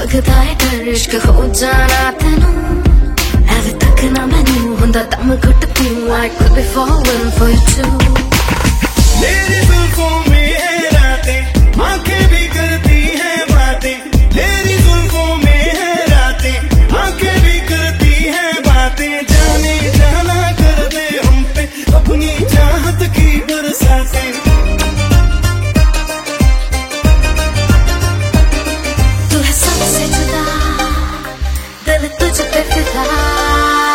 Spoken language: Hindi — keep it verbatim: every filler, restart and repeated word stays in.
लगदा है डर इश्क हो जाना तेनू ऐवे तक ना मैनू हुंदा दम घुट तू I could be falling for you too